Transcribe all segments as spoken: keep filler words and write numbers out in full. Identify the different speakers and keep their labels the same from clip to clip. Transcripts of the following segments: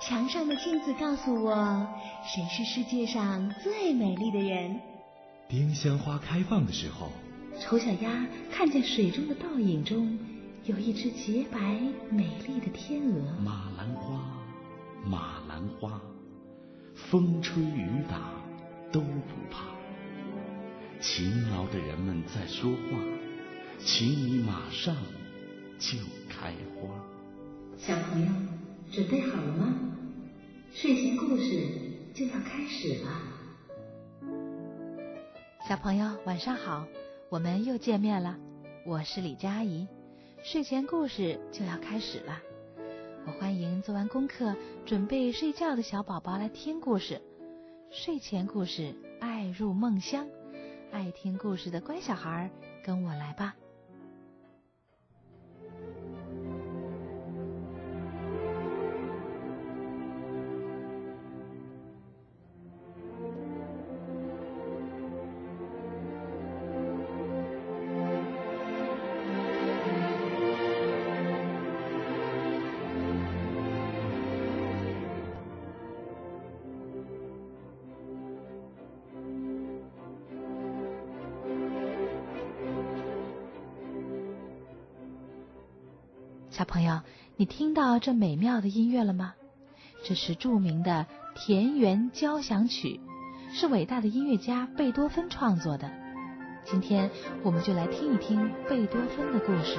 Speaker 1: 墙上的镜子告诉我，谁是世界上最美丽的人。
Speaker 2: 丁香花开放的时候，
Speaker 1: 丑小鸭看见水中的倒影中有一只洁白美丽的天鹅。
Speaker 2: 马兰花，马兰花，风吹雨打都不怕。勤劳的人们在说话，请你马上就开花。
Speaker 1: 小朋友，准备好了吗？睡前故事就要开始了。
Speaker 3: 小朋友晚上好，我们又见面了，我是李佳怡。睡前故事就要开始了，我欢迎做完功课准备睡觉的小宝宝来听故事。睡前故事爱入梦乡，爱听故事的乖小孩跟我来吧。小朋友，你听到这美妙的音乐了吗？这是著名的田园交响曲，是伟大的音乐家贝多芬创作的。今天我们就来听一听贝多芬的故事。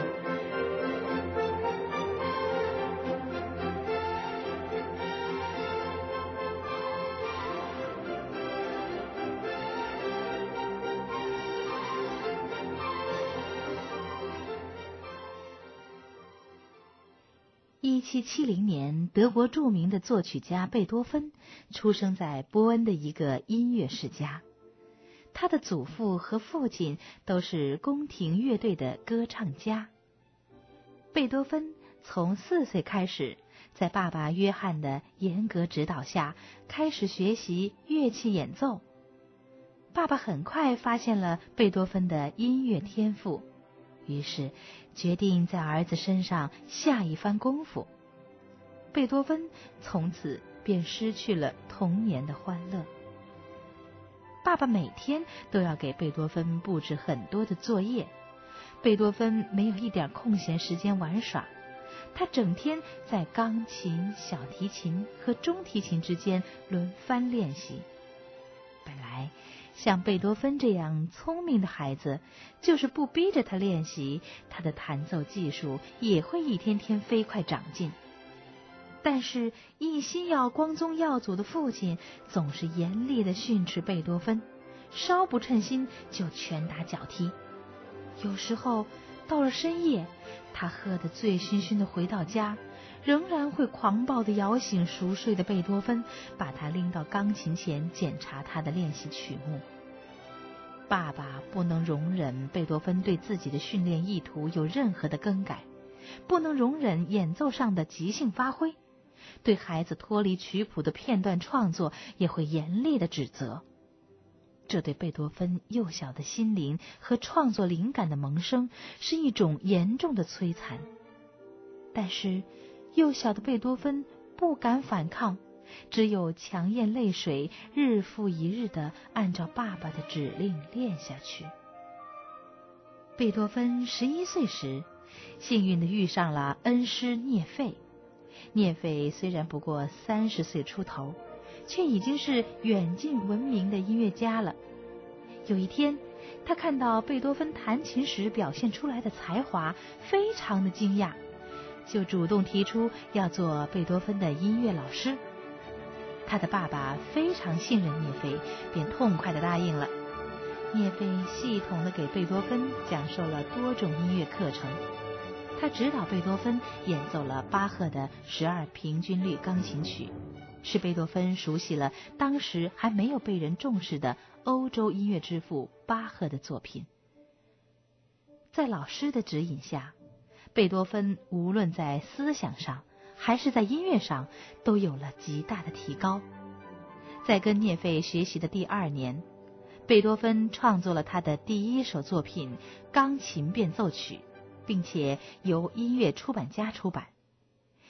Speaker 3: 一七七零年，德国著名的作曲家贝多芬出生在波恩的一个音乐世家。他的祖父和父亲都是宫廷乐队的歌唱家。贝多芬从四岁开始，在爸爸约翰的严格指导下，开始学习乐器演奏。爸爸很快发现了贝多芬的音乐天赋，于是决定在儿子身上下一番功夫。贝多芬从此便失去了童年的欢乐。爸爸每天都要给贝多芬布置很多的作业，贝多芬没有一点空闲时间玩耍，他整天在钢琴、小提琴和中提琴之间轮番练习。本来像贝多芬这样聪明的孩子，就是不逼着他练习，他的弹奏技术也会一天天飞快长进。但是一心要光宗耀祖的父亲总是严厉地训斥贝多芬，稍不称心就拳打脚踢。有时候到了深夜，他喝得醉醺醺地回到家，仍然会狂暴地摇醒熟睡的贝多芬，把他拎到钢琴前检查他的练习曲目。爸爸不能容忍贝多芬对自己的训练意图有任何的更改，不能容忍演奏上的即兴发挥，对孩子脱离曲谱的片段创作也会严厉的指责。这对贝多芬幼小的心灵和创作灵感的萌生是一种严重的摧残。但是幼小的贝多芬不敢反抗，只有强咽泪水，日复一日地按照爸爸的指令练下去。贝多芬十一岁时，幸运地遇上了恩师聂费。聂费虽然不过三十岁出头，却已经是远近闻名的音乐家了。有一天，他看到贝多芬弹琴时表现出来的才华，非常的惊讶，就主动提出要做贝多芬的音乐老师。他的爸爸非常信任聂费，便痛快地答应了。聂费系统地给贝多芬讲授了多种音乐课程，他指导贝多芬演奏了巴赫的十二平均律钢琴曲，使贝多芬熟悉了当时还没有被人重视的欧洲音乐之父巴赫的作品。在老师的指引下，贝多芬无论在思想上还是在音乐上都有了极大的提高。在跟聂费学习的第二年，贝多芬创作了他的第一首作品《钢琴变奏曲》，并且由音乐出版家出版。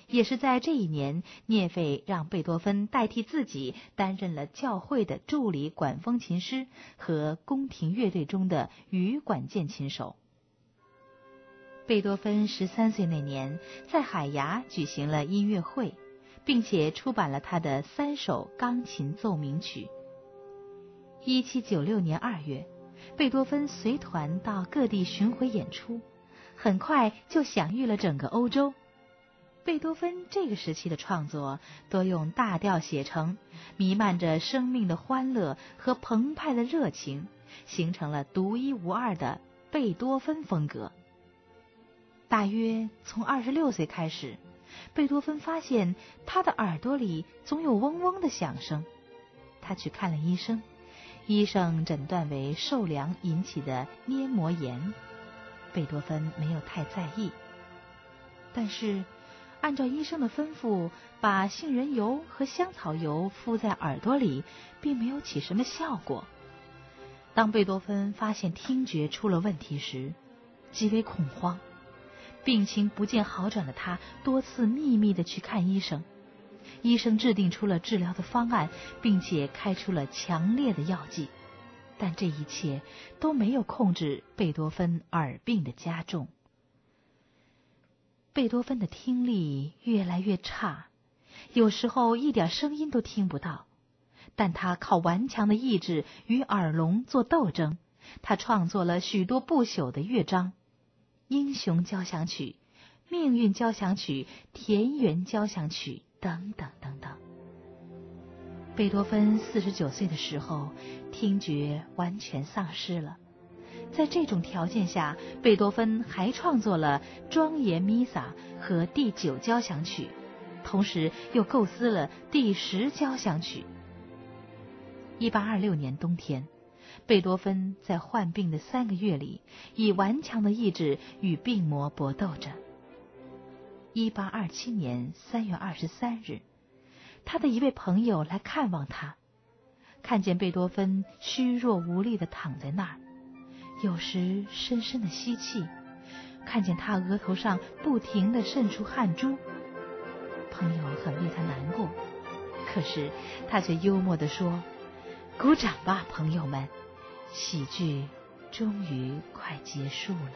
Speaker 3: 也是在这一年，聂斐让贝多芬代替自己担任了教会的助理管风琴师和宫廷乐队中的羽管键琴手。贝多芬十三岁那年，在海牙举行了音乐会，并且出版了他的三首钢琴奏鸣曲。一七九六年二月，贝多芬随团到各地巡回演出，很快就享誉了整个欧洲。贝多芬这个时期的创作多用大调写成，弥漫着生命的欢乐和澎湃的热情，形成了独一无二的贝多芬风格。大约从二十六岁开始，贝多芬发现他的耳朵里总有嗡嗡的响声。他去看了医生，医生诊断为受凉引起的黏膜炎。贝多芬没有太在意，但是按照医生的吩咐，把杏仁油和香草油敷在耳朵里，并没有起什么效果。当贝多芬发现听觉出了问题时，极为恐慌。病情不见好转的他多次秘密地去看医生，医生制定出了治疗的方案，并且开出了强烈的药剂，但这一切都没有控制贝多芬耳病的加重。贝多芬的听力越来越差，有时候一点声音都听不到，但他靠顽强的意志与耳聋做斗争。他创作了许多不朽的乐章，英雄交响曲、命运交响曲、田园交响曲等等等等。贝多芬四十九岁的时候，听觉完全丧失了。在这种条件下，贝多芬还创作了庄严弥撒和第九交响曲，同时又构思了第十交响曲。一八二六年冬天，贝多芬在患病的三个月里，以顽强的意志与病魔搏斗着。一八二七年三月二十三日，他的一位朋友来看望他，看见贝多芬虚弱无力地躺在那儿，有时深深地吸气，看见他额头上不停地渗出汗珠。朋友很为他难过，可是他却幽默地说：“鼓掌吧，朋友们，喜剧终于快结束了。”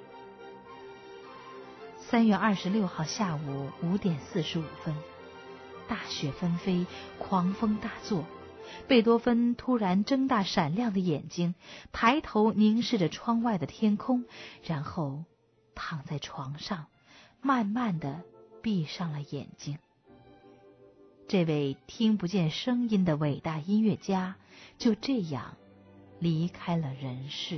Speaker 3: 三月二十六号下午五点四十五分，大雪纷飞，狂风大作。贝多芬突然睁大闪亮的眼睛，抬头凝视着窗外的天空，然后躺在床上，慢慢地闭上了眼睛。这位听不见声音的伟大音乐家就这样离开了人世。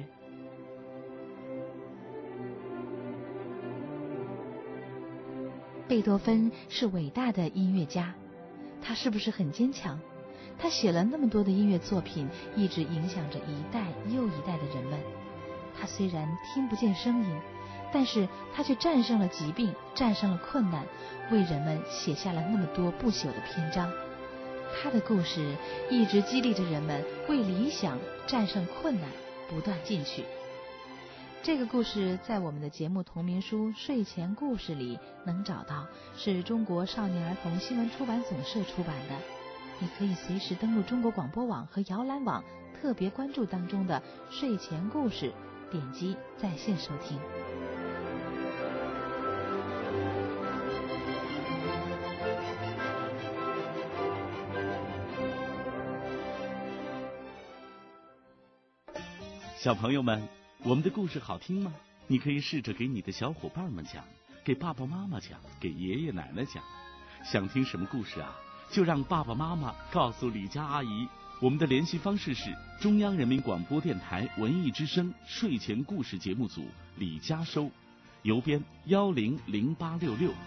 Speaker 3: 贝多芬是伟大的音乐家，他是不是很坚强？他写了那么多的音乐作品，一直影响着一代又一代的人们。他虽然听不见声音，但是他却战胜了疾病，战胜了困难，为人们写下了那么多不朽的篇章。他的故事一直激励着人们为理想战胜困难，不断进取。这个故事在我们的节目同名书《睡前故事》里能找到，是中国少年儿童新闻出版总社出版的。你可以随时登录中国广播网和摇篮网特别关注当中的睡前故事，点击在线收听。
Speaker 2: 小朋友们，我们的故事好听吗？你可以试着给你的小伙伴们讲，给爸爸妈妈讲，给爷爷奶奶讲。想听什么故事啊？就让爸爸妈妈告诉李佳阿姨。我们的联系方式是中央人民广播电台文艺之声睡前故事节目组李佳收，邮编幺零零八六六。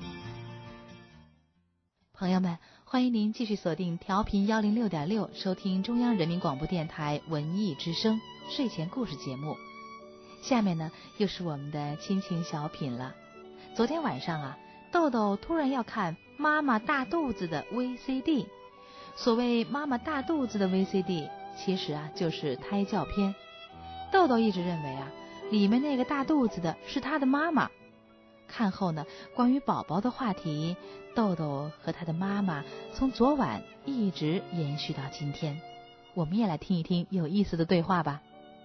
Speaker 3: 朋友们，欢迎您继续锁定调频幺零六点六，收听中央人民广播电台文艺之声睡前故事节目。下面呢，又是我们的亲情小品了。昨天晚上啊，豆豆突然要看妈妈大肚子的 V C D。 所谓妈妈大肚子的 V C D， 其实啊就是胎教片。豆豆一直认为啊，里面那个大肚子的是他的妈妈。 看后呢，关于宝宝的话题，豆豆和他的妈妈从昨晚一直延续到今天。我们也来听一听有意思的对话吧。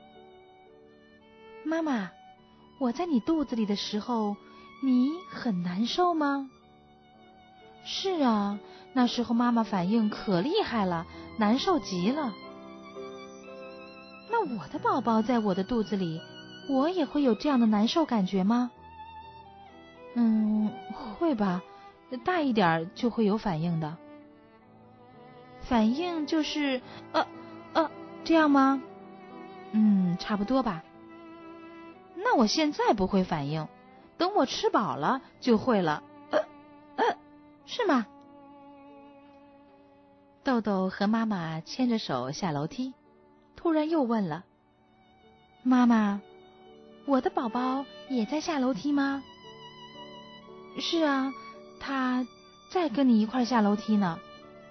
Speaker 3: 妈妈，我在你肚子里的时候，你很难受吗？是啊，那时候妈妈反应可厉害了，难受极了。那我的宝宝在我的肚子里，我也会有这样的难受感觉吗？嗯，会吧，大一点就会有反应的。反应就是呃呃这样吗？嗯，差不多吧。那我现在不会反应，等我吃饱了就会了。呃呃，是吗？豆豆和妈妈牵着手下楼梯，突然又问了：妈妈，我的宝宝也在下楼梯吗？是啊，他在跟你一块下楼梯呢。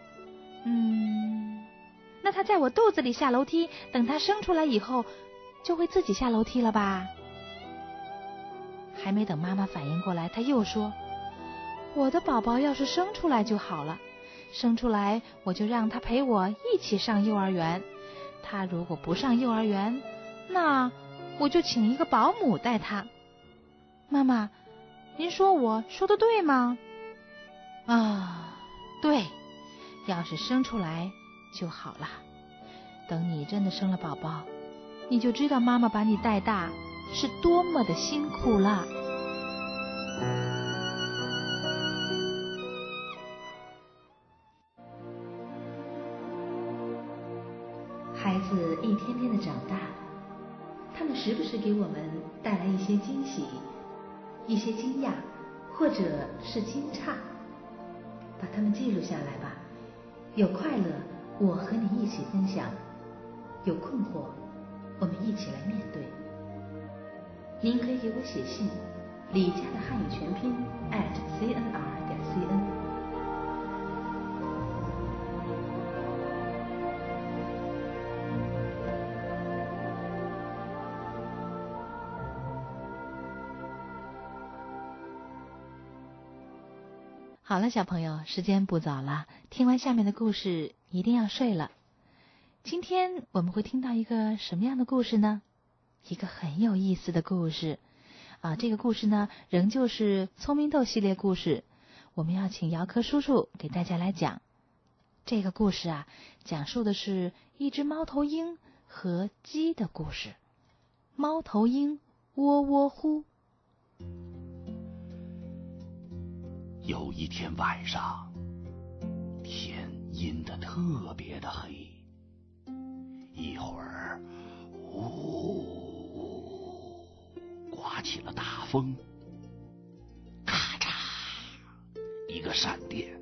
Speaker 3: 嗯，那他在我肚子里下楼梯，等他生出来以后，就会自己下楼梯了吧？还没等妈妈反应过来，他又说：我的宝宝要是生出来就好了，生出来我就让他陪我一起上幼儿园。他如果不上幼儿园，那我就请一个保姆带他。妈妈，您说我说的对吗？啊，对，要是生出来就好了。等你真的生了宝宝，你就知道妈妈把你带大是多么的辛苦了。
Speaker 1: 孩子一天天的长大，他们时不时给我们带来一些惊喜，一些惊讶，或者是惊诧。把它们记录下来吧，有快乐，我和你一起分享；有困惑，我们一起来面对。您可以给我写信，李家的汉语全拼 at c n r 点 c n。
Speaker 3: 好了，小朋友，时间不早了，听完下面的故事一定要睡了。今天我们会听到一个什么样的故事呢？一个很有意思的故事啊！这个故事呢，仍旧是聪明豆系列故事。我们要请姚科叔叔给大家来讲。这个故事啊，讲述的是一只猫头鹰和鸡的故事。猫头鹰喔喔呼。
Speaker 2: 有一天晚上，天阴得特别的黑，一会儿呜刮起了大风，咔嚓一个闪电，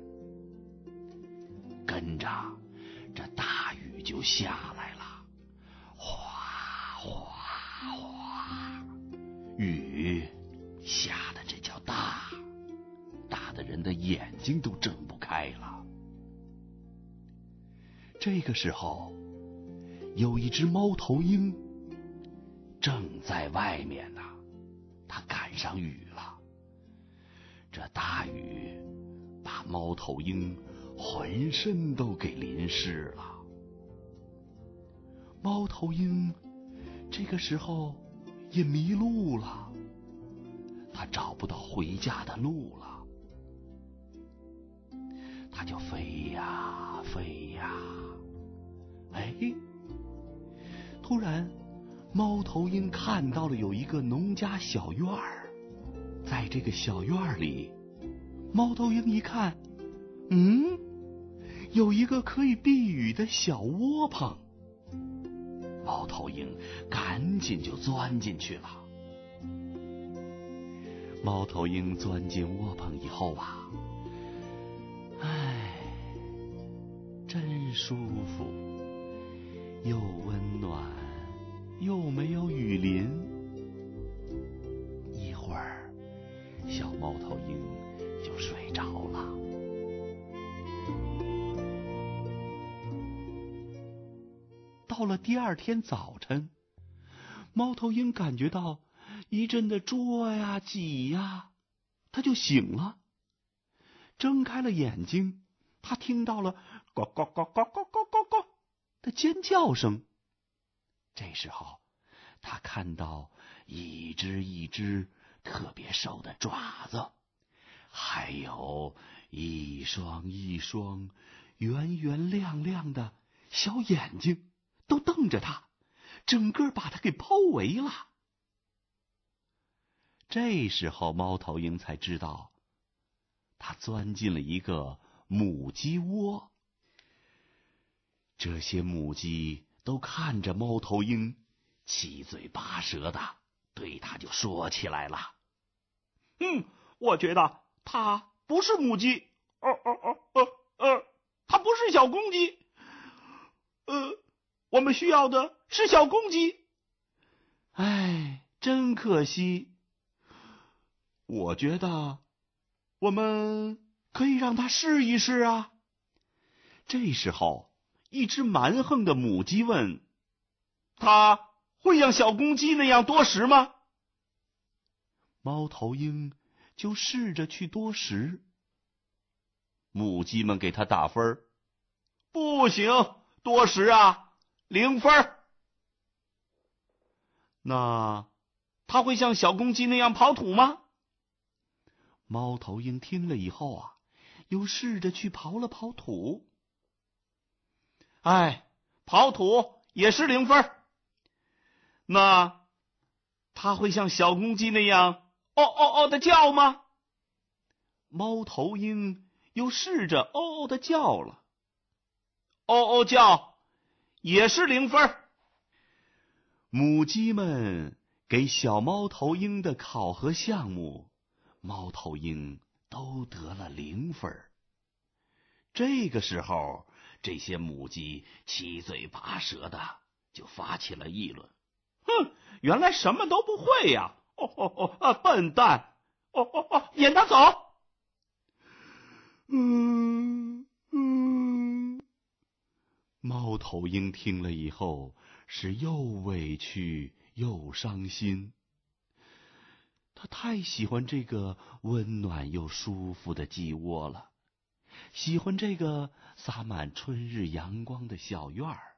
Speaker 2: 跟着这大雨就下来了，哗哗哗，雨下的这叫大，大的人的眼睛都睁不开了。这个时候，有一只猫头鹰正在外面呢，它赶上雨了。这大雨把猫头鹰浑身都给淋湿了。猫头鹰这个时候也迷路了，它找不到回家的路了。它就飞呀飞呀，哎，突然猫头鹰看到了有一个农家小院儿，在这个小院里，猫头鹰一看，嗯，有一个可以避雨的小窝棚，猫头鹰赶紧就钻进去了。猫头鹰钻进窝棚以后啊，唉，真舒服，又温暖，又没有雨淋。一会儿，小猫头鹰就睡着了。到了第二天早晨，猫头鹰感觉到一阵的捉呀挤呀，
Speaker 4: 他就醒了，睁开了眼睛，他听到了呱呱呱呱呱呱呱呱的尖叫声。这时候，他看到一只一只特别瘦的爪子，还有一双一双圆圆亮亮的小眼睛，都瞪着他，整个把他给包围了。这时候，猫头鹰才知道，他钻进了一个母鸡窝。这些母鸡都看着猫头鹰，七嘴八舌的对他就说起来了：“嗯，我觉得它不是母鸡，呃呃呃呃呃，它不是小公鸡，呃，我们需要的是小公鸡。哎，真可惜。我觉得我们可以让它试一试啊。”这时候，一只蛮横的母鸡问：“它会像小公鸡那样多食吗？”猫头鹰就试着去多食。母鸡们给它打分：“不行，多食啊，零分。”那它会像小公鸡那样刨土吗？猫头鹰听了以后啊，又试着去刨了刨土。哎，刨土也是零分。那它会像小公鸡那样哦哦哦的叫吗？猫头鹰又试着哦哦的叫了，哦哦叫也是零分。母鸡们给小猫头鹰的考核项目，猫头鹰都得了零分。这个时候，这些母鸡七嘴八舌的就发起了议论：“哼，原来什么都不会呀！哦哦哦啊，笨蛋！哦哦哦，撵他走！”嗯嗯，猫头鹰听了以后是又委屈又伤心。他太喜欢这个温暖又舒服的鸡窝了，喜欢这个洒满春日阳光的小院儿。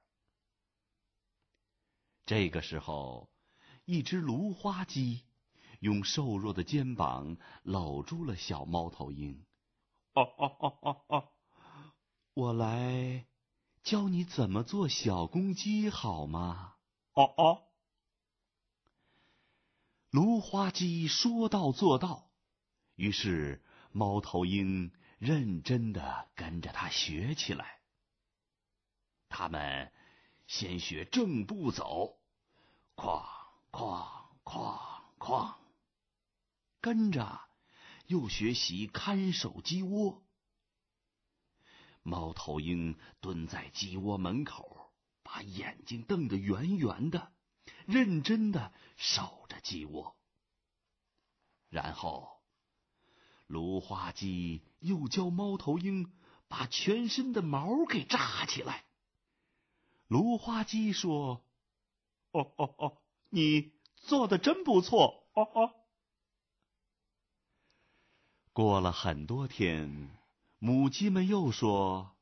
Speaker 4: 这个时候，一只芦花鸡用瘦弱的肩膀搂住了小猫头鹰。哦哦哦哦哦，我来教你怎么做小公鸡好吗？哦哦。芦花鸡说到做到，于是猫头鹰认真地跟着他学起来。他们先学正步走，哐哐哐哐，跟着又学习看守鸡窝。猫头鹰蹲在鸡窝门口，把眼睛瞪得圆圆的，认真地守着鸡窝。然后芦花鸡又教猫头鹰把全身的毛给扎起来。芦花鸡说：“哦哦哦，你做得真不错，哦哦。”过了很多天，母鸡们又说：“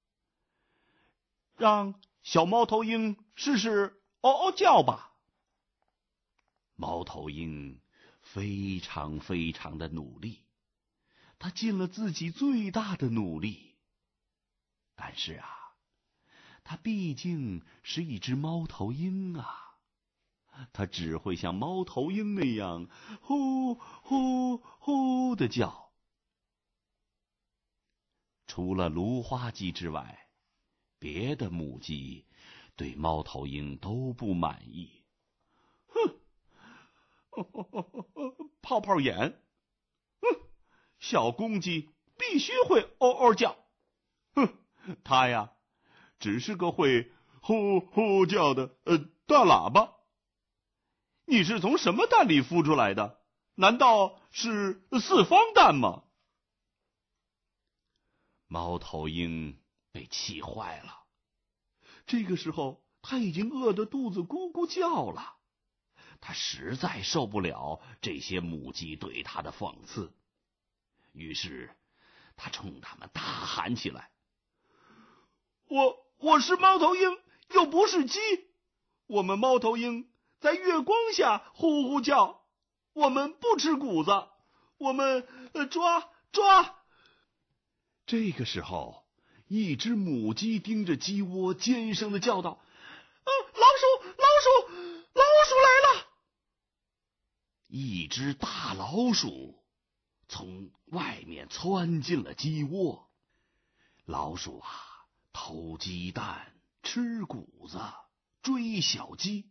Speaker 4: 让小猫头鹰试试哦哦叫吧。”猫头鹰非常非常的努力，他尽了自己最大的努力。但是啊，它毕竟是一只猫头鹰啊，它只会像猫头鹰那样呼呼呼的叫。除了芦花鸡之外，别的母鸡对猫头鹰都不满意。哼，哦哦哦哦，泡泡眼，哼，小公鸡必须会嗷嗷叫。哼，它呀，只是个会呼呼叫的呃大喇叭。你是从什么蛋里孵出来的？难道是四方蛋吗？猫头鹰被气坏了。这个时候，他已经饿得肚子咕咕叫了。他实在受不了这些母鸡对他的讽刺，
Speaker 2: 于是他冲他们大喊起来：
Speaker 4: 我我是猫头鹰，又不是鸡。我们猫头鹰在月光下呼呼叫，我们不吃谷子，我们、呃、抓抓。
Speaker 2: 这个时候，一只母鸡盯着鸡窝，尖声的叫道：
Speaker 4: 啊，老鼠，老鼠，老鼠来了！
Speaker 2: 一只大老鼠从外面窜进了鸡窝。老鼠啊，偷鸡蛋，吃谷子，追小鸡。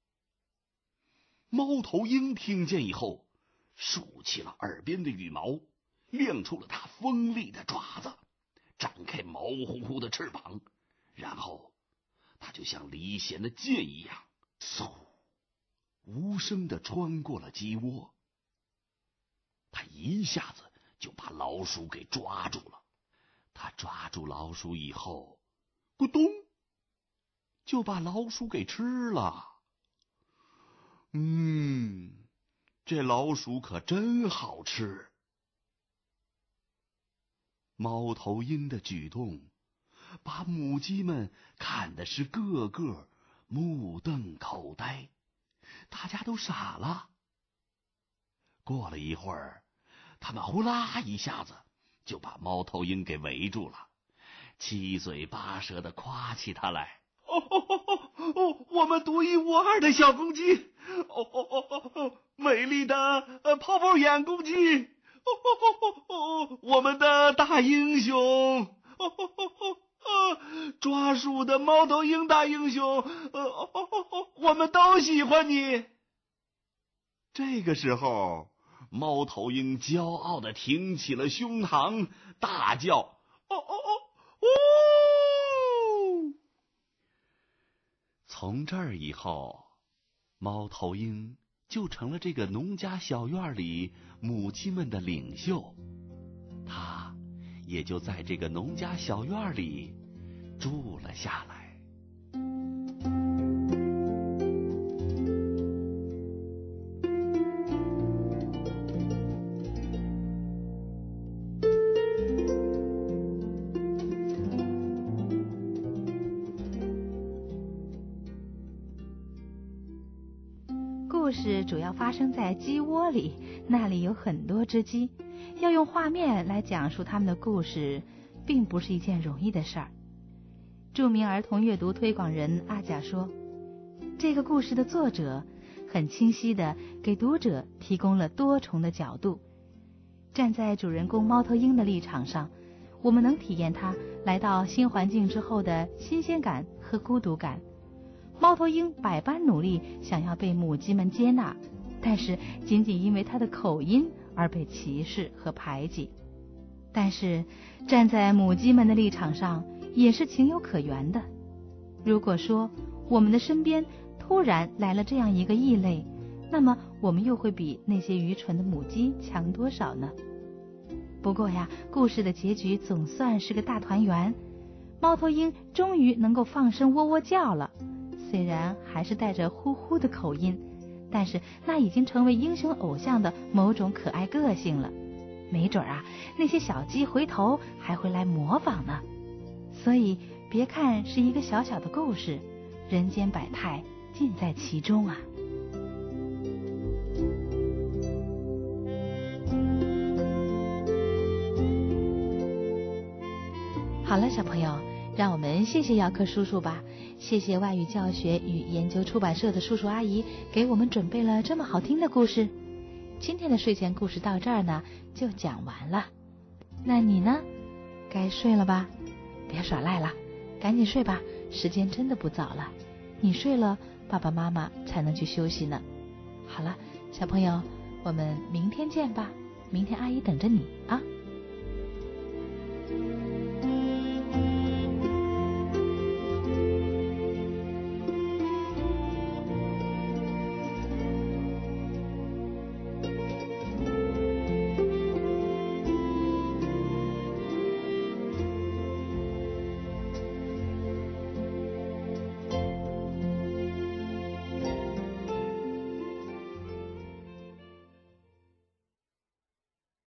Speaker 2: 猫头鹰听见以后，竖起了耳边的羽毛，亮出了它锋利的爪子，展开毛乎乎的翅膀，然后它就像离弦的箭一样，嗖，无声地穿过了鸡窝。它一下子就把老鼠给抓住了。它抓住老鼠以后，咕咚，就把老鼠给吃了。嗯，这老鼠可真好吃。猫头鹰的举动把母鸡们看的是个个目瞪口呆，大家都傻了。过了一会儿，他们呼啦一下子就把猫头鹰给围住了，七嘴八舌的夸起它来。
Speaker 4: 哦哦哦哦！我们独一无二的小公鸡，哦哦哦哦哦！美丽的呃泡泡眼公鸡，哦哦哦哦！我们的大英雄，哦哦哦哦！抓鼠的猫头鹰大英雄，呃哦哦哦哦！我们都喜欢你。
Speaker 2: 这个时候，猫头鹰骄傲地挺起了胸膛，大叫：
Speaker 4: 哦哦哦哦！
Speaker 2: 从这儿以后，猫头鹰就成了这个农家小院里母鸡们的领袖，它也就在这个农家小院里住了下来。
Speaker 3: 故事主要发生在鸡窝里，那里有很多只鸡，要用画面来讲述他们的故事，并不是一件容易的事儿。著名儿童阅读推广人阿甲说，这个故事的作者很清晰地给读者提供了多重的角度。站在主人公猫头鹰的立场上，我们能体验他来到新环境之后的新鲜感和孤独感。猫头鹰百般努力想要被母鸡们接纳，但是仅仅因为它的口音而被歧视和排挤。但是站在母鸡们的立场上，也是情有可原的。如果说我们的身边突然来了这样一个异类，那么我们又会比那些愚蠢的母鸡强多少呢？不过呀，故事的结局总算是个大团圆，猫头鹰终于能够放声喔喔叫了。虽然还是带着呼呼的口音，但是那已经成为英雄偶像的某种可爱个性了。没准啊，那些小鸡回头还会来模仿呢。所以别看是一个小小的故事，人间百态尽在其中啊。好了，小朋友，让我们谢谢姚克叔叔吧。谢谢外语教学与研究出版社的叔叔阿姨给我们准备了这么好听的故事。今天的睡前故事到这儿呢就讲完了。那你呢？该睡了吧？别耍赖了，赶紧睡吧，时间真的不早了。你睡了，爸爸妈妈才能去休息呢。好了，小朋友，我们明天见吧。明天阿姨等着你啊。